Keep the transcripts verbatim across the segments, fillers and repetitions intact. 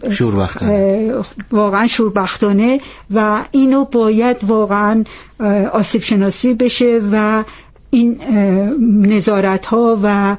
شوربختانه واقعا شوربختانه و اینو باید واقعا آسیب شناسی بشه و این نظارت ها و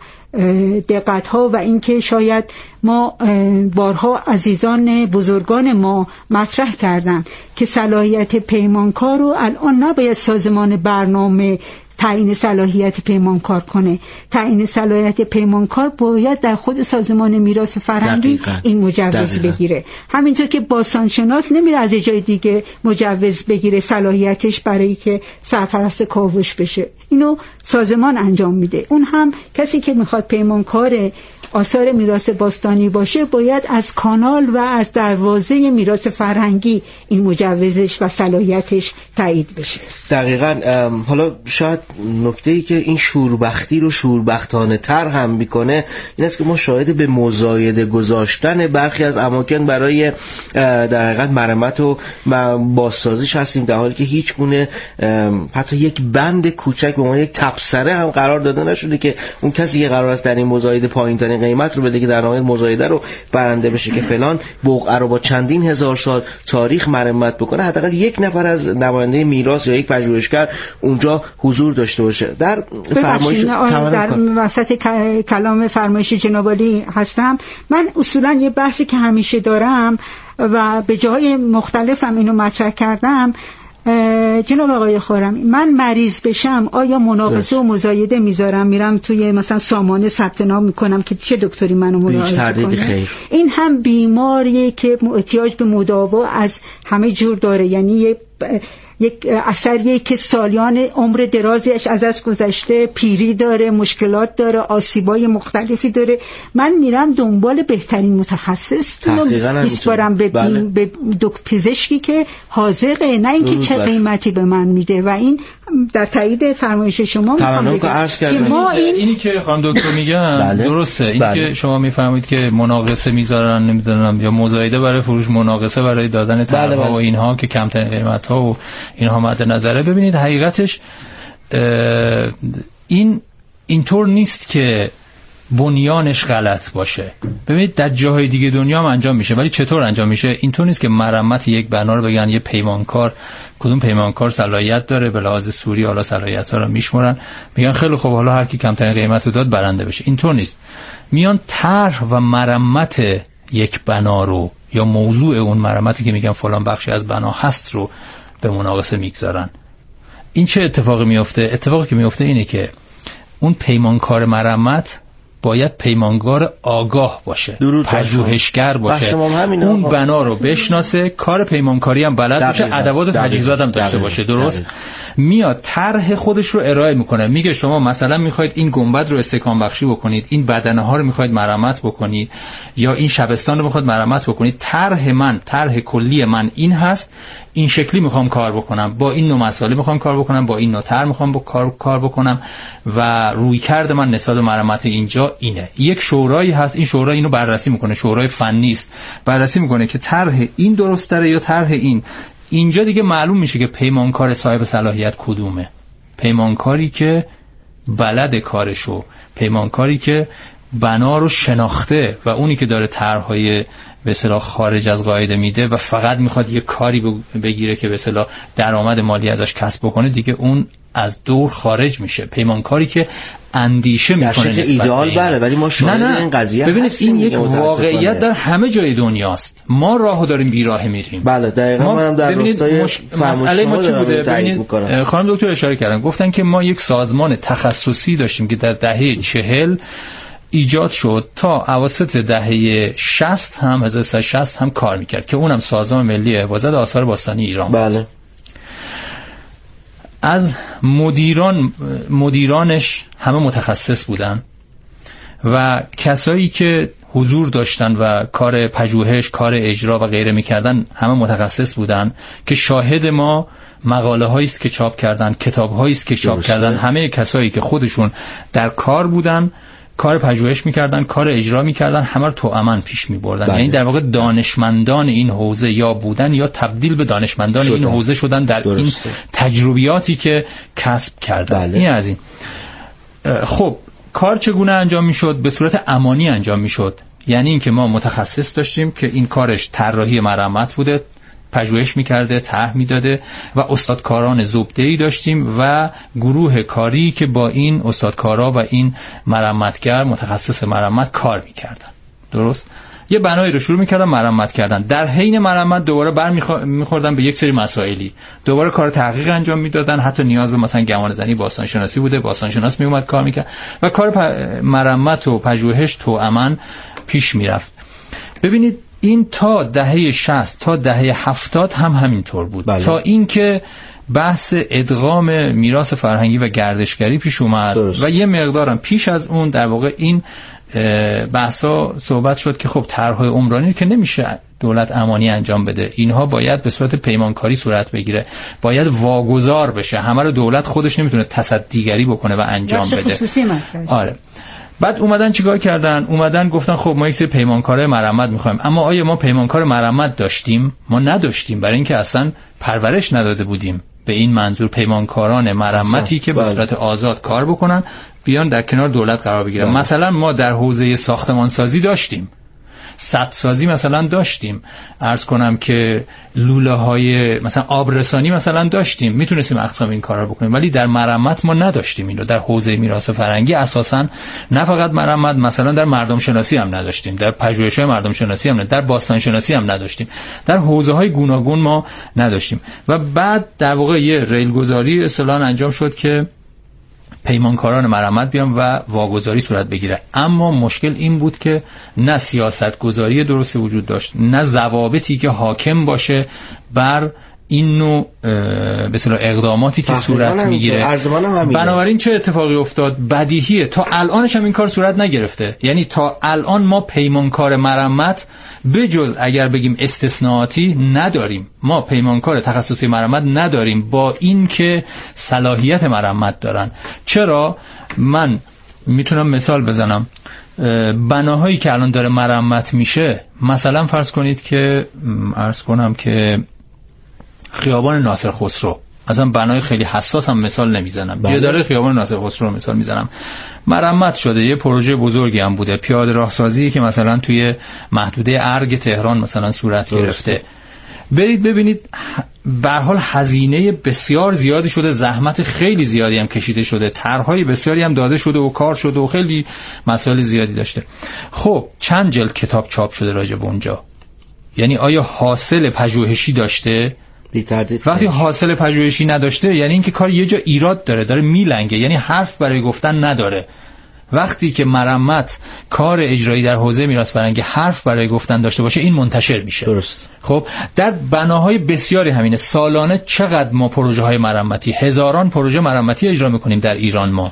دقت ها و اینکه شاید ما بارها عزیزان بزرگان ما مطرح کردن که صلاحیت پیمانکار رو الان نباید سازمان برنامه تعیین صلاحیت پیمانکار کنه. تعیین صلاحیت پیمانکار باید در خود سازمان میراث فرهنگی دقیقا. این مجوز دقیقا. بگیره. همینطور که باستانشناس نمیره از جای دیگه مجوز بگیره صلاحیتش برای که سرپرست کاوش بشه، اینو سازمان انجام میده. اون هم کسی که میخواد پیمانکار آثار میراث باستانی باشه باید از کانال و از دروازه میراث فرهنگی این مجوزش و صلاحیتش تایید بشه. دقیقاً. حالا شاید نکته‌ای که این شوربختی رو شوربختانه تر هم میکنه این است که ما شاهد به مزایده گذاشتن برخی از اماکن برای در حقیقت مرمت و بازسازیش هستیم، در حالی که هیچ گونه حتی یک بند کوچک به عنوان یک تبصره هم قرار داده نشده که اون کسی که قرار است در این مزایده پایین‌ترین قیمت رو بده که در نهایت مزایده رو برنده بشه که فلان بقعه رو با چندین هزار سال تاریخ مرمت بکنه، حداقل یک نفر از نماینده میراث یا یک پژوهشگر اونجا حضور داشته باشه. در فرمایش در وسط کلام فرمایش جناب عالی هستم. من اصولا یه بحثی که همیشه دارم و به جای مختلفم اینو مطرح کردم، جناب آقای خرمی، من مریض بشم آیا مناقصه و مزایده میذارم میرم توی مثلا سامانه ثبت نام میکنم که چه دکتری منو مراجعه کنه؟ این هم بیماریه که احتیاج به مداوا از همه جور داره، یعنی یک اثریه که سالیان عمر درازیش از از گذشته، پیری داره، مشکلات داره، آسیبای مختلفی داره. من میرم دنبال بهترین متخصص میسپارم به, بله. به دکتر پزشکی که حاضقه، نه اینکه چه قیمتی به من میده. و این در تایید فرمایش شما میخوام بگم که ما این اینی که خانم دکتر میگن بله. درسته. این بله. که شما میفهمید که مناقصه میذارن نمیدونم یا مزایده برای فروش، مناقصه برای دادن طرح‌ها بله بله. و اینها که کمترین قیمت‌ها و اینها مد نظره. ببینید حقیقتش این اینطور نیست که بنیانش غلط باشه. ببینید در جاهای دیگه دنیا هم انجام میشه، ولی چطور انجام میشه؟ اینطور نیست که مرمت یک بنا رو بگن یه پیمانکار، کدوم پیمانکار صلاحیت داره، به لحاظ سوری حالا صلاحیت‌ها رو میشمرن میگن خیلی خوب حالا هر کی کمترین قیمت رو داد برنده بشه. اینطور نیست. میان طرح و مرمت یک بنا رو یا موضوع اون مرمتی که میگن فلان بخشی از بنا هست رو به مناقصه میگذارن. این چه اتفاقی میفته؟ اتفاقی که میفته اینه که اون پیمانکار مرمت باید پیمانکار آگاه باشه، پژوهشگر باشه، اون بنا رو بشناسه، کار پیمانکاری هم بلد باشه، ادوات و تجهیزات هم داشته باشه. درست؟ دقیقا. میاد طرح خودش رو ارائه میکنه، میگه شما مثلا میخواید این گنبد رو استحکام بخشی بکنید، این بدنه ها رو میخواید مرمت بکنید، یا این شبستان رو میخواید مرمت بکنید. طرح من، طرح کلی من این هست، این شکلی میخوام کار بکنم، با این نوع مسائل میخوام کار بکنم، با این نوع طرح میخوام با کار کار بکنم و رویکرد من نسبت به مرمت اینجا اینه. یک شورایی هست، این شورا اینو بررسی میکنه، شورای فنی است، بررسی میکنه که طرح این درست تره یا طرح این. اینجا دیگه معلوم میشه که پیمانکار صاحب صلاحیت کدومه. پیمانکاری که بلد کارشو، پیمانکاری که بنا رو شناخته و اونی که داره طرح‌های به اصطلاح خارج از قاعده میده و فقط میخواد یه کاری بگیره که به اصطلاح درآمد مالی ازش کسب بکنه، دیگه اون از دور خارج میشه. پیمانکاری که اندیشه میکنه نسبت ایدئال بله، ولی ما شاهد این قضیه ببینید این یک واقعیت در همه جای دنیاست. ما راهو داریم بیراه میریم. بله دقیقاً. منم در راستای مش... مسئله ما چی بوده؟ ببینید خانم دکتر اشاره کردن، گفتن که ما یک سازمان تخصصی داشتیم که در دهه چهل ایجاد شد، تا اواسط دهه شصت هم هزار و سیصد و شصت هم کار میکرد که اونم سازمان ملی حفاظت آثار باستانی ایران. بله. از مدیران مدیرانش همه متخصص بودن و کسایی که حضور داشتن و کار پژوهش، کار اجرا و غیره میکردن همه متخصص بودن که شاهد ما مقاله هایی است که چاپ کردن، کتاب هایی است که چاپ کردن. همه کسایی که خودشون در کار بودن، کار پژوهش میکردن، کار اجرا میکردن، همه رو توأماً پیش میبردن. یعنی در واقع دانشمندان این حوزه یا بودن یا تبدیل به دانشمندان شدن. این حوزه شدن در درسته. این تجربیاتی که کسب کردن. بله. این از این. خب کار چگونه انجام میشد؟ به صورت امانی انجام میشد. یعنی اینکه ما متخصص داشتیم که این کارش طراحی مرمت بوده، پژوهش میکرده، طرح میداده و استادکاران زبده‌ای داشتیم و گروه کاری که با این استادکارا و این مرمتگر متخصص مرمت کار میکردن. درست؟ یه بنایی رو شروع میکردن مرمت کردن، در حین مرمت دوباره برمیخوردن به یک سری مسائلی، دوباره کار تحقیق انجام میدادن، حتی نیاز به مثلا گمان زنی باستان شناسی بوده، باستان شناس میومد کار میکرد و کار پ... مرمت و پژوهش توأماً پیش میرفت. ببینید این تا دهه شصت تا دهه هفتاد هم همینطور بود. بله. تا اینکه بحث ادغام میراث فرهنگی و گردشگری پیش اومد. درست. و یه مقدارم پیش از اون در واقع این بحثا صحبت شد که خب طرح‌های عمرانی که نمیشه دولت امانی انجام بده، اینها باید به صورت پیمانکاری صورت بگیره، باید واگذار بشه، همه رو دولت خودش نمیتونه تصدیگری بکنه و انجام بده. آره. بعد اومدن چیکار کردن؟ اومدن گفتن خب ما یک سری پیمانکار مرمت میخوایم. اما آیا ما پیمانکار مرمت داشتیم؟ ما نداشتیم، برای اینکه اصلا پرورش نداده بودیم به این منظور پیمانکاران مرمتی که به صورت آزاد کار بکنن، بیان در کنار دولت قرار بگیرن. مثلا ما در حوزه ساختمانسازی داشتیم، سدسازی مثلا داشتیم، عرض کنم که لوله های مثلا آبرسانی مثلا داشتیم، میتونستیم اقسام این کارا بکنیم، ولی در مرمت ما نداشتیم این رو. در حوزه میراث فرهنگی اساسا نه فقط مرمت، مثلا در مردم شناسی هم نداشتیم، در پژوهش‌های مردم شناسی هم نداشتیم، در باستان شناسی هم نداشتیم، در حوزه‌های گوناگون ما نداشتیم. و بعد در واقع یه ریلگذاری اصطلاحاً انجام شد که پیمانکاران مرمت بیان و واگذاری صورت بگیره. اما مشکل این بود که نه سیاست گذاری درست وجود داشت، نه ضوابطی که حاکم باشه بر این نوع به اصطلاح اقداماتی که صورت میگیره. بنابراین چه اتفاقی افتاد؟ بدیهیه تا الانش هم این کار صورت نگرفته. یعنی تا الان ما پیمانکار مرمت بجز اگر بگیم استثناءاتی نداریم. ما پیمانکار تخصصی مرمت نداریم، با این که صلاحیت مرمت دارن. چرا؟ من میتونم مثال بزنم. بناهایی که الان داره مرمت میشه، مثلا فرض کنید که عرض کنم که خیابان ناصر خسرو، مثلا بنای خیلی حساس هم مثال نمیزنم، جدار خیابان ناصر خسرو مثال میزنم، مرمت شده، یه پروژه بزرگی هم بوده، پیاده راهسازی که مثلا توی محدوده ارگ تهران مثلا صورت گرفته. برید ببینید به هر حال هزینه بسیار زیادی شده، زحمت خیلی زیادی هم کشیده شده، طرحهای بسیاری هم داده شده و کار شده و خیلی مسائل زیادی داشته. خب چند جلد کتاب چاپ شده راجع به اونجا؟ یعنی آیا حاصل پژوهشی داشته؟ وقتی حاصل پژوهشی نداشته یعنی اینکه کار یه جا ایراد داره، داره میلنگه، یعنی حرف برای گفتن نداره. وقتی که مرمت کار اجرایی در حوزه میراث فرهنگی حرف برای گفتن داشته باشه، این منتشر میشه. درست. خب در بناهای بسیاری همینه. سالانه چقدر ما پروژه های مرمتی، هزاران پروژه مرمتی اجرا میکنیم در ایران ما.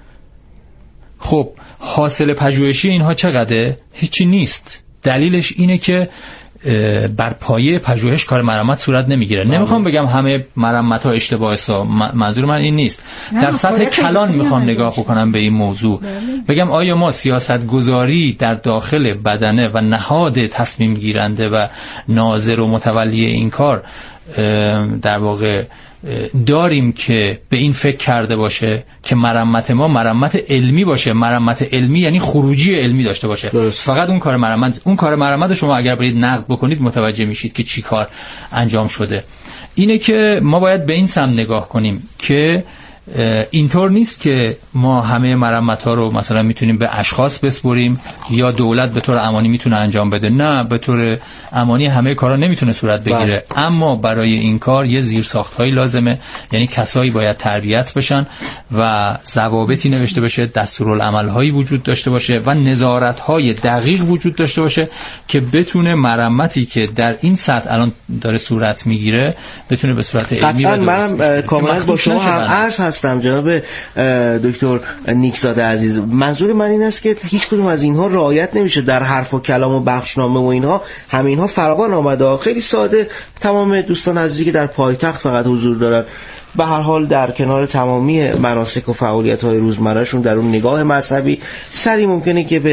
خب حاصل پژوهشی اینها چقدره؟ هیچی نیست. دلیلش اینه که بر پایه پژوهش کار مرمت صورت نمیگیره. نمیخوام بگم همه مرمت ها اشتباهه، منظور من این نیست. در سطح کلان میخوام نگاه بکنم به این موضوع، بگم آیا ما سیاست گذاری در داخل بدنه و نهاد تصمیم گیرنده و ناظر و متولی این کار در واقع داریم که به این فکر کرده باشه که مرمت ما مرمت علمی باشه. مرمت علمی یعنی خروجی علمی داشته باشه. درست. فقط اون کار مرمت، اون کار مرمت شما اگر برید نقد بکنید متوجه میشید که چی کار انجام شده. اینه که ما باید به این سمت نگاه کنیم که اینطور نیست که ما همه مرمت ها رو مثلا میتونیم به اشخاص بسپریم یا دولت به طور امانی میتونه انجام بده. نه، به طور امانی همه کارا نمیتونه صورت بگیره. با. اما برای این کار یه زیرساخت هایی لازمه، یعنی کسایی باید تربیت بشن و ضوابطی نوشته بشه، دستورالعمل هایی وجود داشته باشه و نظارت های دقیق وجود داشته باشه که بتونه مرمتی که در این سطح الان داره صورت میگیره بتونه به صورت علمی و منم کاملا با شما هم عرض هستم جناب دکتر نیکزاده عزیز. منظور من این است که هیچ کدوم از اینها رعایت نمیشه در حرف و کلام و بخشنامه و اینها، همه اینها فراوان آمده. خیلی ساده تمام دوستان عزیزی که در پایتخت فقط حضور دارن به هر حال در کنار تمامی مناسک و فعالیت‌های روزمرهشون در اون نگاه مذهبی سری ممکنه که به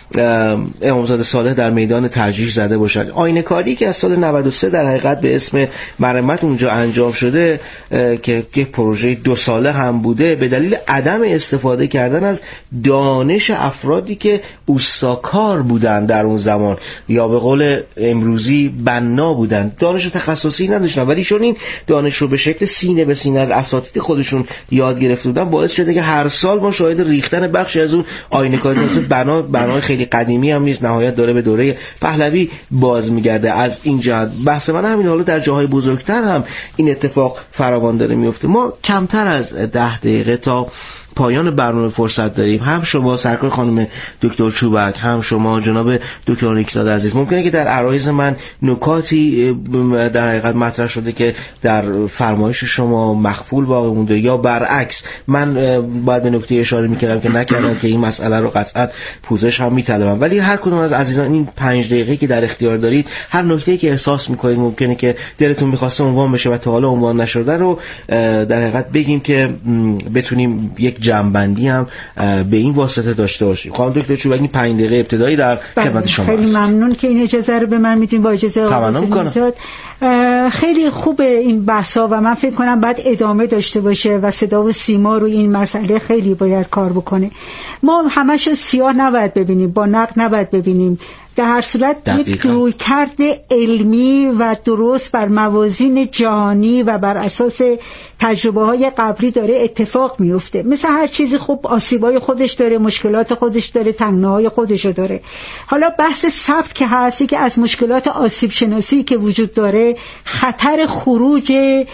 امامزاده صالح در میدان ترجیح زده باشن. آینه کاری که از سال نود و سه در حقیقت به اسم مرمت اونجا انجام شده که یک پروژه دو ساله هم بوده، به دلیل عدم استفاده کردن از دانش افرادی که اوستاکار بودن در اون زمان یا به قول امروزی بنا بودن، دانش تخصصی نداشتن، ولی چون این دانش رو به شکل سینه به سینه از اساتید خودشون یاد گرفته بودن، باعث شده که هر سال ما شاهد ریختن بخشی از اون آینه کاری بنا بنای خیلی قدیمی هم نیست، نهایت داره به دوره پهلوی باز میگرده. از این جهت بحث من همین، حالا در جاهای بزرگتر هم این اتفاق فراوان داره میفته. ما کمتر از ده دقیقه تا پایان برنامه فرصت داریم. هم شما سرکار خانم دکتر چوبک، هم شما جناب دکتر نیکزاد عزیز، ممکنه که در عرایض من نکاتی در حقیقت مطرح شده که در فرمایش شما مخفول باقی مونده، یا برعکس من باید به نکته اشاره میکردم که نکردم که این مسئله رو قطعا پوزش هم میطلبم. ولی هر کدوم از عزیزان این پنج دقیقه که در اختیار دارید، هر نکته‌ای که احساس میکنید ممکنه که دلتون میخواسته عنوان بشه و تا حالا عنوان نشده رو در حقیقت بگیم که بتونیم یک جمع‌بندی هم به این واسطه داشته باشیم. خانم دکتر چوبک، این پنج دقیقه ابتدایی در خدمت شما خیلی است. ممنون که این اجازه رو به من میدین. با اجازه آقای خیلی خوبه این بحثا و من فکر کنم باید ادامه داشته باشه و صدا و سیما روی این مسئله خیلی باید کار بکنه. ما همش سیاه نباید ببینیم، با نقد نباید ببینیم. در هر صورت یک رویکرد علمی و درست بر موازین جهانی و بر اساس تجربه های قبلی داره اتفاق میفته. مثل هر چیزی خوب آسیبای خودش داره، مشکلات خودش داره، تنگناهای خودش داره. حالا بحث ثبت که هستی که از مشکلات آسیب شناسی که وجود داره، خطر خروج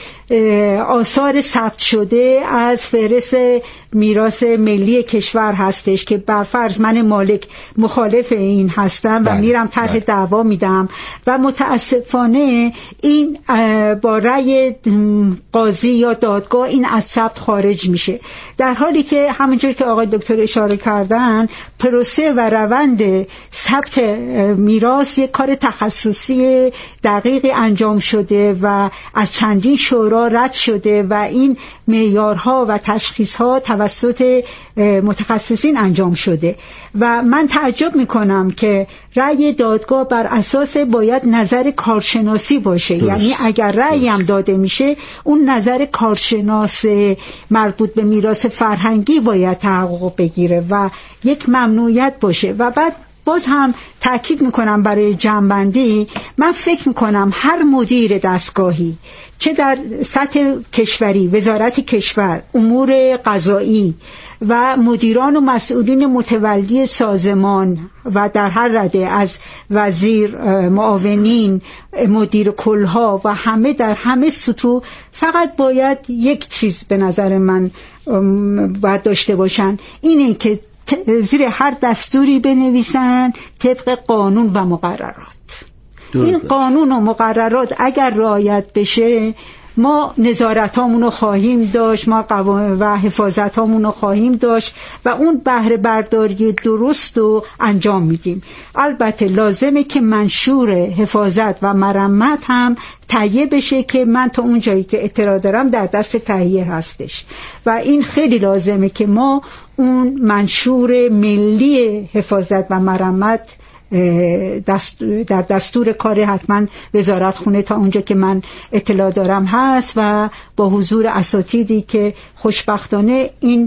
آثار ثبت شده از فهرست میراث ملی کشور هستش که بر فرض من مالک مخالف این هستم و میرم طرح دعوا میدم و متاسفانه این با رأی قاضی یا دادگاه این از ثبت خارج میشه، در حالی که همونجور که آقای دکتر اشاره کردن پروسه و روند ثبت میراث یک کار تخصصی دقیقی انجام شده و از چندین شورا رد شده و این معیارها و تشخیصها توسط متخصصین انجام شده و من تعجب میکنم که رأی دادگاه بر اساس باید نظر کارشناسی باشه. درست. یعنی اگر رأی هم داده میشه اون نظر کارشناس مربوط به میراث فرهنگی باید تحقق بگیره و یک ممنوعیت باشه. و بعد باز هم تأکید میکنم برای جمع‌بندی، من فکر میکنم هر مدیر دستگاهی چه در سطح کشوری، وزارت کشور، امور قضایی و مدیران و مسئولین متولی سازمان و در هر رده از وزیر، معاونین، مدیر کلها و همه در همه سطوح فقط باید یک چیز به نظر من باید داشته باشن، اینه که زیر هر دستوری بنویسن طبق قانون و مقررات. این قانون و مقررات اگر رعایت بشه ما نظارتامون رو خواهیم داشت، ما قوانین و حفاظتامون رو خواهیم داشت و اون بهره برداری درست رو انجام میدیم. البته لازمه که منشور حفاظت و مرمت هم تهیه بشه که من تا اون جایی که اطلاع دارم در دست تهیه هستش و این خیلی لازمه که ما اون منشور ملی حفاظت و مرمت دست در دستور کار حتما وزارت خونه تا اونجا که من اطلاع دارم هست و با حضور اساتیدی که خوشبختانه این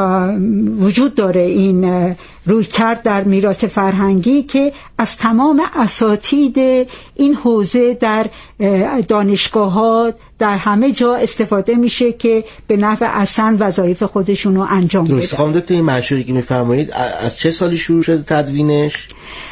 وجود داره، این روی کرد در میراث فرهنگی که از تمام اساتید این حوزه در دانشگاه ها در همه جا استفاده میشه که به نفع اصلا وظایف خودشون رو انجام بدن. درست. خانم دکتر این منشوری که میفرمایید از چه سالی شروع شده تدوینش؟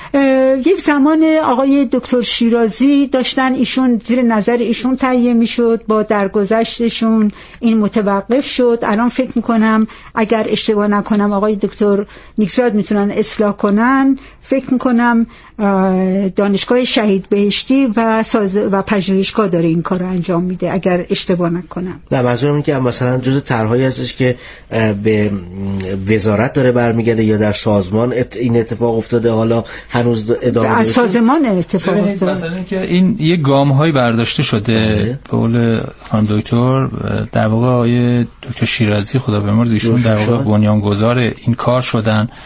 یک زمان آقای دکتر شیرازی داشتن، ایشون زیر نظر ایشون تهیه میشد، با درگذشتشون این متوقف شد. الان فکر میکنم اگر اشتباه نکنم آقای دکتر نیکزاد میتونن اصلاح کنن، فکر میکنم دانشگاه شهید بهشتی و ساز و پژوهشگاه داره این کار رو انجام میده اگر اشتباه نکنم. نه منظورم اینه که مثلا جزء طرحی هستش که به وزارت داره برمیگرده یا در سازمان این اتفاق افتاده، حالا هنوز ادامه از سازمان اتفاق افتاده. مثلا اینکه این یه گام‌هایی برداشته شده به قول خانم دکتر، در واقع آقای دکتر شیرازی خدا بیامرز ایشون در واقع بنیانگذار این کار شدن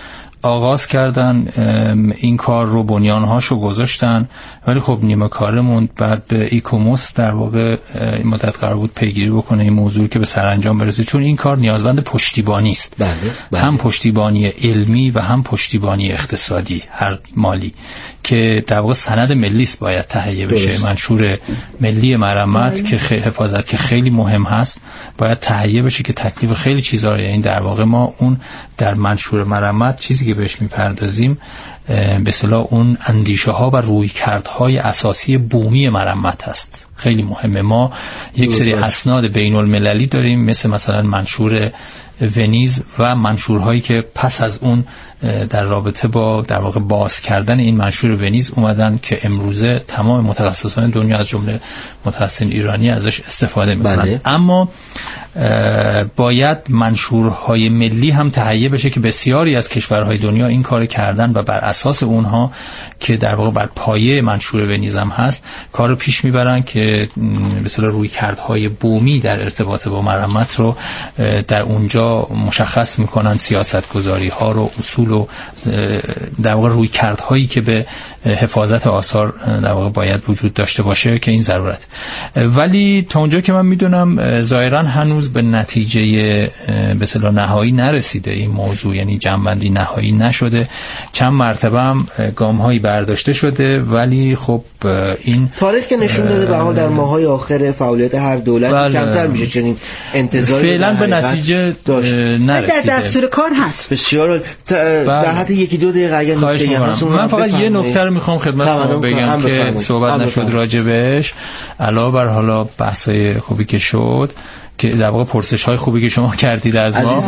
آغاز کردن این کار رو، بنیانهاشو گذاشتن، ولی خب نیمه کاره موند. بعد به ایکوموس در واقع این مدت قرار بود پیگیری بکنه این موضوع که به سرانجام برسه، چون این کار نیازمند پشتیبانی است. بله، بله. هم پشتیبانی علمی و هم پشتیبانی اقتصادی، هر مالی، که در واقع سند ملی است باید تهیه بشه. منشور ملی مرمت که خیلی حفاظت که خیلی مهم هست باید تهیه بشه که تکلیف خیلی چیزا رو، یعنی در واقع ما اون در منشور مرمت چیزی که بهش میپردازیم به اصطلاح اون اندیشه ها و رویکردهای اساسی بومی مرمت هست. خیلی مهمه. ما یک سری اسناد بین المللی داریم مثل مثلا منشور ونیز و منشورهایی که پس از اون در رابطه با در واقع باز کردن این منشور ونیز اومدن که امروزه تمام متخصصان دنیا از جمله متخصصین ایرانی ازش استفاده میکنن. بله. اما باید منشورهای ملی هم تهیه بشه که بسیاری از کشورهای دنیا این کار کردن و بر اساس اونها که در واقع بر پایه منشور ونیز هم هست کارو پیش میبرن که به اصطلاح رویکردهای بومی در ارتباط با مرمت رو در اونجا مشخص میکنن، سیاستگذاری ها رو، اصول و در واقع رویکردهایی که به حفاظت آثار در واقع باید وجود داشته باشه که این ضرورت. ولی تا اونجا که من میدونم ظاهرا هنوز به نتیجه به اصطلاح نهایی نرسیده این موضوع، یعنی جمع‌بندی نهایی نشده. چند مرتبه هم گام‌هایی برداشته شده، ولی خب این تاریخ که نشون داده به حال در ماهای آخر فعالیت هر دولتی بله. کمتر میشه چنین انتظاری فعلا به نتیجه نرسیده. در دستور کار هست. بسیار در حد یکی دو دقیقه اگر نکته من فقط یه نکته رو میخوام خدمت شما بگم که صحبت نشد راجبش، علاوه بر حالا بحث‌های خوبی که شد که در واقع پرسش های خوبی که شما کردید از ما،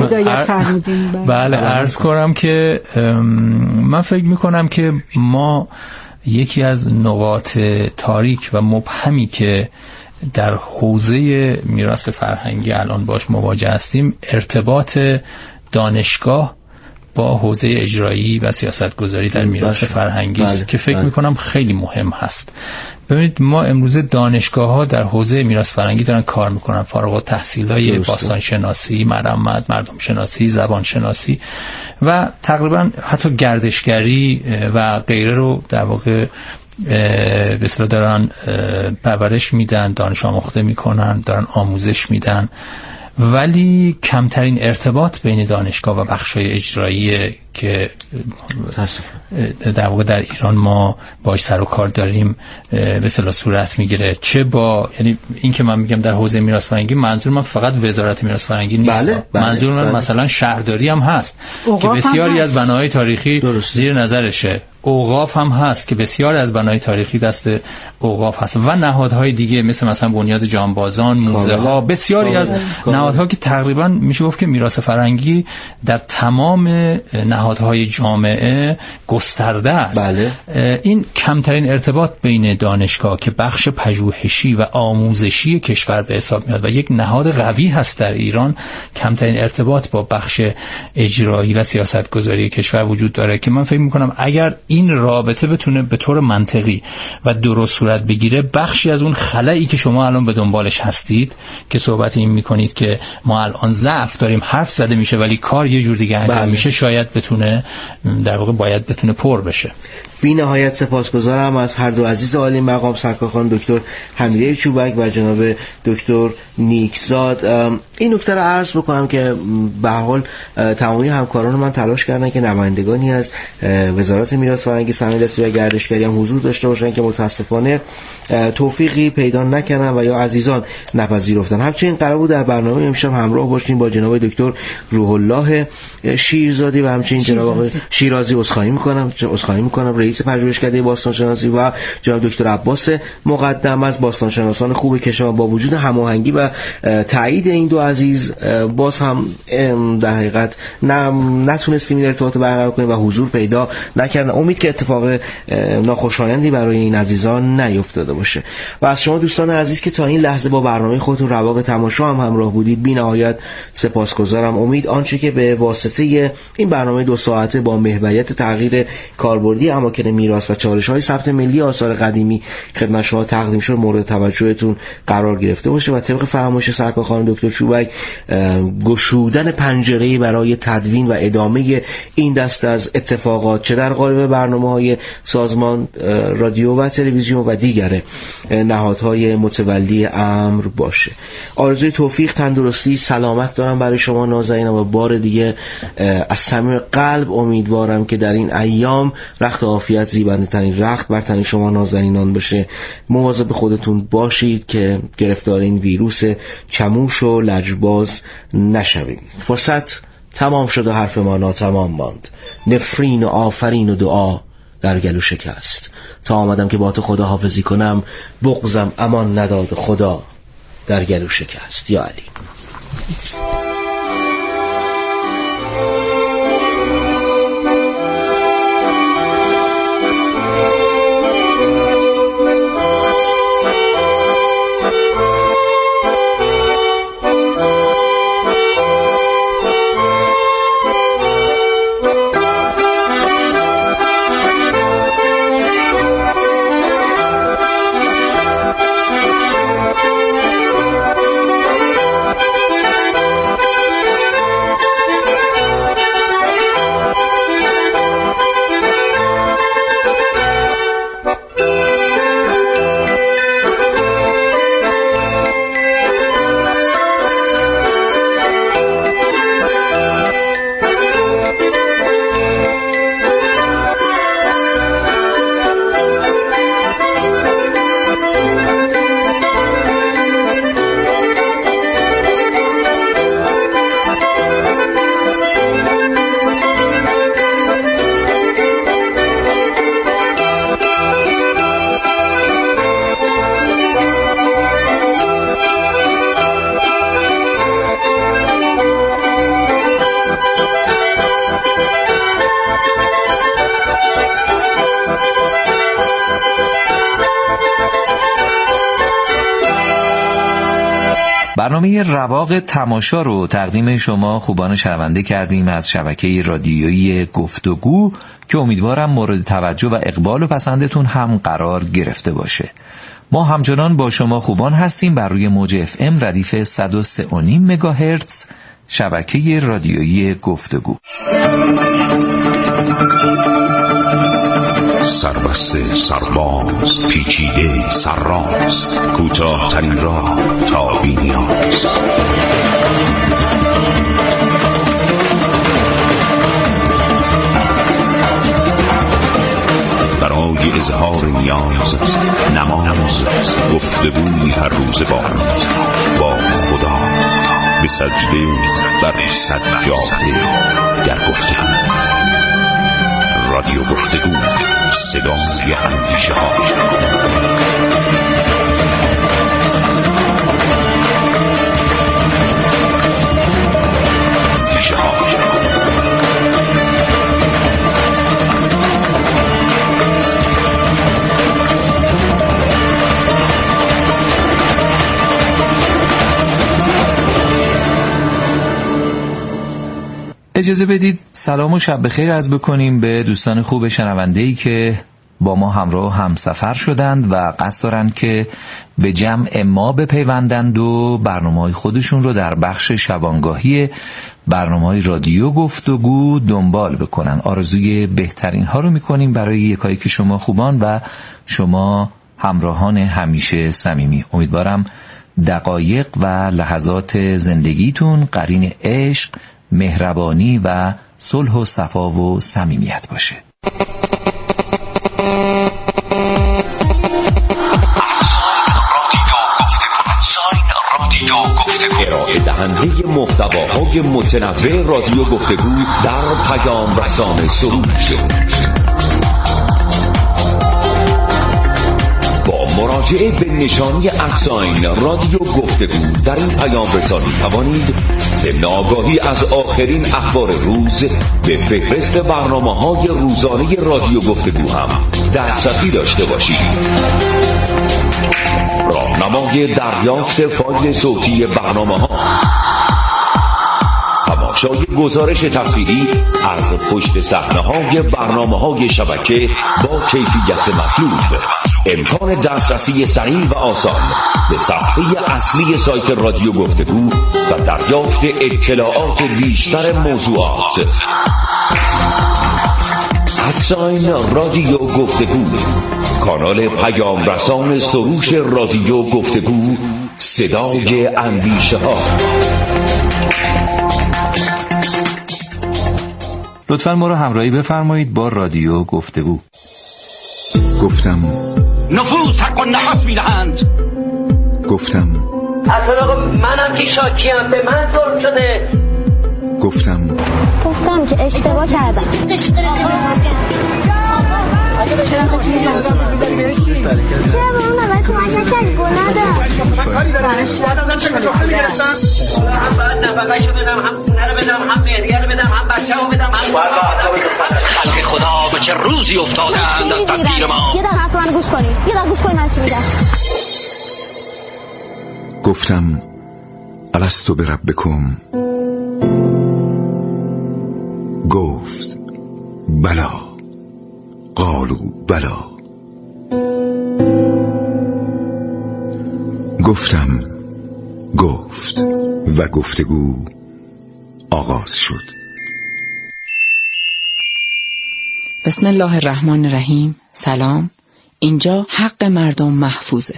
بله عرض کنم که من فکر میکنم که ما یکی از نقاط تاریک و مبهمی که در حوزه میراث فرهنگی الان باش مواجه هستیم ارتباط دانشگاه با حوزه اجرایی و سیاستگذاری در میراث فرهنگی است بله. که فکر بله. میکنم خیلی مهم هست. ببینید ما امروز دانشگاه ها در حوزه میراث فرهنگی دارن کار میکنن، فارغ التحصیلای باستان شناسی، مرمت، مردم شناسی، زبان شناسی و تقریبا حتی گردشگری و غیره رو در واقع به اصطلاح دارن پرورش میدن، دانش آموخته میکنن، دارن آموزش میدن، ولی کمترین ارتباط بین دانشگاه و بخشای اجرایی که در واقع در ایران ما باش سر و کار داریم به اصطلاح صورت میگیره. چه با یعنی این که من میگم در حوزه میراث فرهنگی، منظور من فقط وزارت میراث فرهنگی نیست. بله، بله، منظور من بله. مثلا شهرداری هم هست که بسیاری از بناهای تاریخی درست. زیر نظرشه. اوقاف هم هست که بسیاری از بناهای تاریخی دست اوقاف هست و نهادهای دیگه مثل مثلا بنیاد جانبازان، موزه ها، بسیاری از نهادها که تقریبا میشه گفت که میراث فرهنگی در تمام نهادهای جامعه گسترده است. بله. این کمترین ارتباط بین دانشگاه که بخش پژوهشی و آموزشی کشور به حساب میاد و یک نهاد قوی هست در ایران، کمترین ارتباط با بخش اجرایی و سیاستگذاری کشور وجود داره که من فکر میکنم اگر این رابطه بتونه به طور منطقی و درست صورت بگیره، بخشی از اون خلایی که شما الان به دنبالش هستید که صحبت این میکنید که ما الان ضعف داریم، حرف زده میشه ولی کار یه جور دیگه انجام میشه، شاید بتونه در واقع باید بتونه پر بشه. بی نهایت سپاسگزارم از هر دو عزیز عالی مقام، سرکار خانم دکتر حمیده چوبک و جناب دکتر نیکزاد. این نکته رو عرض بکنم که به هر حال تمامی همکاران من تلاش کردن که نمایندگانی از وزارت میراث فرهنگی، صنایع دستی و گردشگری هم حضور داشته باشن که متاسفانه توفیقی پیدا نکردن و یا عزیزان نپذیرفتن. همچنین قرار بود در برنامه امشب همراه باشیم با جناب دکتر روح الله شیرزادی و همچنین جناب آقای شیرازی. عذرخواهی میکنم عذرخواهی میکنم رئیس پژوهشکده باستان شناسی و جناب دکتر عباس مقدم از باستان شناسان خوب کشور. با وجود هماهنگی و تایید این دو عزیز باز هم در حقیقت نتونستیم این ارتباط برقرار کنیم و حضور پیدا نکردن. امید که اتفاق ناخوشایندی برای این عزیزان نیفتاده باشه. و از شما دوستان عزیز که تا این لحظه با برنامه خودتون رواق تماشا هم همراه بودید بی نهایت سپاسگزارم. امید آنچه که به واسطه این برنامه دو ساعته با محوریت تغییر کاربردی اما اماکن میراث و چالش‌های ثبت ملی آثار قدیمی خدمت شما تقدیم شد مورد توجهتون قرار گرفته باشه و طبق فرمایش سرکار خانم دکتر چوبک گشودن پنجره‌ای برای تدوین و ادامه این دست از اتفاقات چه در قالب برنامه‌های سازمان رادیو و تلویزیون و دیگر نهادهای متولی امر باشه. آرزوی توفیق، تندرستی، سلامت دارم برای شما نازنینم و بار دیگه از صمیم قلب امیدوارم که در این ایام رخت عافیت زیبنده ترین رخت بر تن شما نازنینان باشه. مواظب خودتون باشید که گرفتار این ویروس چموش و لجباز نشویم. فرصت تمام شد و حرف ما ناتمام ماند. نفرین و آفرین و دعا در گلو شکست. تا آمدم که با تو خدا حافظی کنم، بغضم امان نداد خدا در گلو شکست. یا علی. برنامه رواق تماشا رو تقدیم شما خوبان شنونده کردیم از شبکه رادیویی گفتگو که امیدوارم مورد توجه و اقبال و پسندتون هم قرار گرفته باشه. ما همچنان با شما خوبان هستیم بر روی موج اف ام ردیف صد و سه و نیم مگاهرتز شبکه رادیویی گفتگو. سربسته سرباز پیچیده سرراست کوتاه ترین راه تا بی‌نیاز. برای اظهار نیاز نماز گفتگوی هر روز با با خدا به سجده بر سجاده در گفتگو. رادیو گفتگو، صدای اندیشه ها. اندیشه ها. اجازه بدید سلام و شب بخیر عرض بکنیم به دوستان خوب شنونده‌ای که با ما همراه هم سفر شدند و قصد دارند که به جمع ما بپیوندند و برنامه‌های خودشون رو در بخش شبانگاهی برنامه‌های رادیو گفتگو دنبال بکنن. آرزوی بهترین ها رو می‌کنیم برای یکایی که شما خوبان و شما همراهان همیشه صمیمی. امیدوارم دقایق و لحظات زندگیتون قرین عشق، مهربانی و صلح و صفا و صمیمیت باشه. ارائه دهنده محتواهای متنوع رادیو گفتگو در پیام رسان سروش با مراجعه به نشانی ادساین رادیو گفتگو در این پیام رسانی توانید ضمن آگاهی از آخرین اخبار روز به فهرست برنامه‌های روزانه رادیو گفتگو هم دسترسی داشته باشید. راهنمای دریافت فایل صوتی برنامه‌ها، بخشای گزارش تصویری از پشت صحنه‌های برنامه‌های شبکه با کیفیت مطلوب. امکان دسترسی سریع و آسان به صفحه اصلی سایت رادیو گفتگو و دریافت اطلاعات بیشتر موضوعات. ادساین رادیو گفتگو، کانال پیام رسان سروش رادیو گفتگو، صدای اندیشه ها. لطفاً ما رو همراهی بفرمایید با رادیو گفتگو. گفتم نفوذ حق و نحس میدهند. گفتم اصلا منم که شاکیم، به من ظلم شده. گفتم گفتم که اشتباه کردم. چرا به اون اول کمک نکردی؟ گل ندارم. من کاری دارم. من چه کسافه میگرفتم؟ هم باید نفقهشو بدم، هم خونه رو بدم، هم مهریه رو بدم، هم بچه رو بدم، هم خلق خدا به چه روزی افتادند از تدبیر ما. یه دقیقه حرف من گوش کنی، یه دقیقه گوش کنی من چی میگم. گفتم الستو بربکم، گفت بلا، قالو بلا. گفتم گفت و گفتگو آغاز شد. بسم الله الرحمن الرحیم. سلام، اینجا حق مردم محفوظه.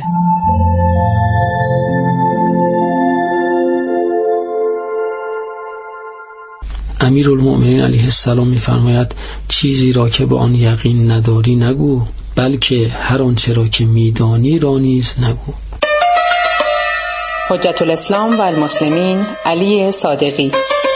امیرالمؤمنین علیه السلام می‌فرماید چیزی را که به آن یقین نداری نگو، بلکه هر آنچه را که می‌دانی را نیز نگو. حجت الاسلام و المسلمین علی صادقی.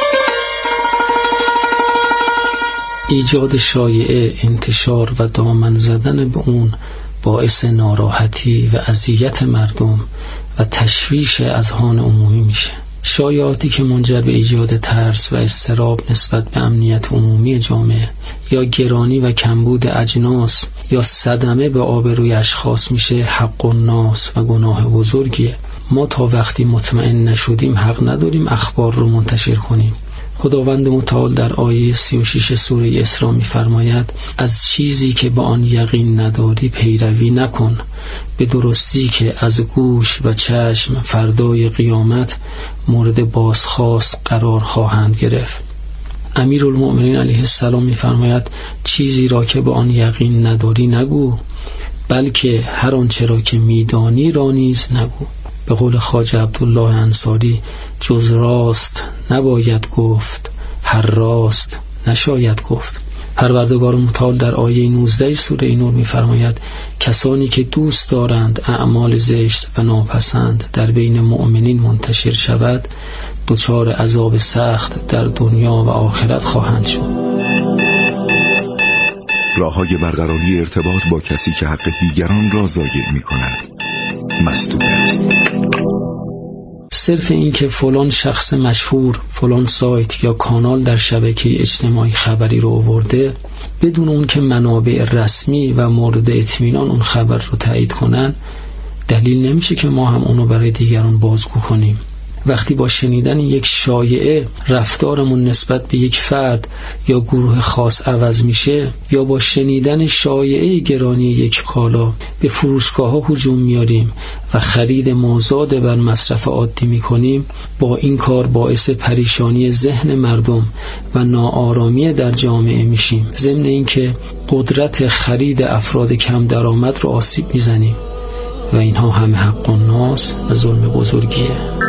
ایجاد شایعه، انتشار و دامن زدن به اون باعث ناراحتی و اذیت مردم و تشویش اذهان عمومی میشه. شایعاتی که منجر به ایجاد ترس و اضطراب نسبت به امنیت عمومی جامعه یا گرانی و کمبود اجناس یا صدمه به آبروی اشخاص میشه حق الناس و گناه بزرگیه. ما تا وقتی مطمئن نشدیم حق نداریم اخبار رو منتشر کنیم. خداوند متعال در آیه سی و شش سوره اسراء می‌فرماید از چیزی که به آن یقین نداری پیروی نکن، به درستی که از گوش و چشم فردای قیامت مورد بازخواست قرار خواهند گرفت. امیرالمؤمنین علیه السلام می‌فرماید چیزی را که به آن یقین نداری نگو، بلکه هر آنچه را که می‌دانی را نیز نگو. به قول خواجه عبدالله انصاری جز راست نباید گفت، هر راست نشاید گفت. پروردگار متعال در آیه نوزده سوره نور می‌فرماید کسانی که دوست دارند اعمال زشت و ناپسند در بین مؤمنین منتشر شود دچار عذاب سخت در دنیا و آخرت خواهند شد. راه‌های برقراری ارتباط با کسی که حق دیگران را ضایع می‌کند مسدود است. صرف این که فلان شخص مشهور، فلان سایت یا کانال در شبکه اجتماعی خبری رو آورده بدون اون که منابع رسمی و مورد اطمینان اون خبر رو تایید کنن، دلیل نمیشه که ما هم اونو برای دیگران بازگو کنیم. وقتی با شنیدن یک شایعه رفتارمون نسبت به یک فرد یا گروه خاص عوض میشه، یا با شنیدن شایعه گرانی یک کالا به فروشگاه ها هجوم میاریم و خرید مازاد بر مصرف عادی میکنیم، با این کار باعث پریشانی ذهن مردم و ناآرامی در جامعه میشیم. ضمن اینکه قدرت خرید افراد کم درآمد رو آسیب میزنیم و اینها همه حق الناس و ظلم بزرگیه.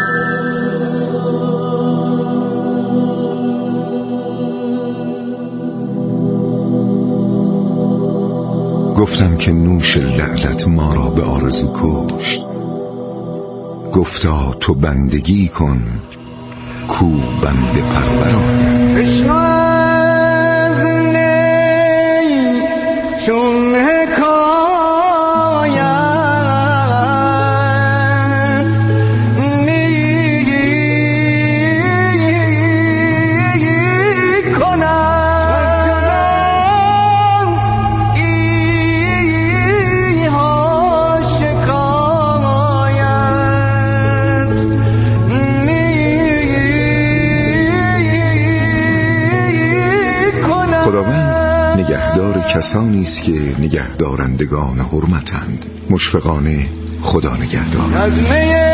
گفتم که نوش لعنت ما را به آرزو کشت. گفتا تو بندگی کن کو بنده پرورانه. چون کسانی است که نگهدارندگان حرمتند. مشفقانه خدا نگهدار.